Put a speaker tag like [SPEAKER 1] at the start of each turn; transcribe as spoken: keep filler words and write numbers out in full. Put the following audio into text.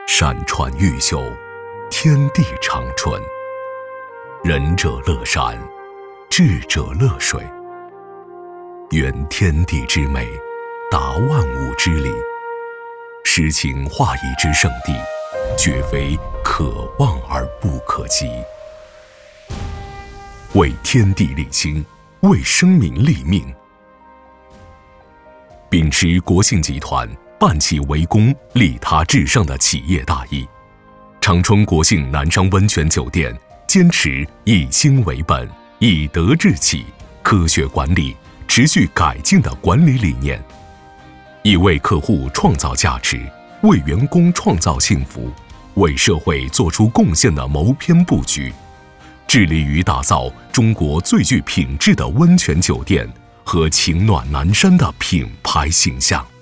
[SPEAKER 1] 山川毓秀，天地长春。仁者乐山，智者乐水。缘天地之美，达万物之理。诗情画意之圣地，绝非可望而不可及。为天地立心，为生民立命。秉持国信集团办企为公、利他至上的企业大义，长春国信南山温泉酒店坚持以心为本、以德治企、科学管理、持续改进的管理理念，以为客户创造价值、为员工创造幸福、为社会做出贡献的谋篇布局，致力于打造中国最具品质的温泉酒店和情暖南山的品牌形象。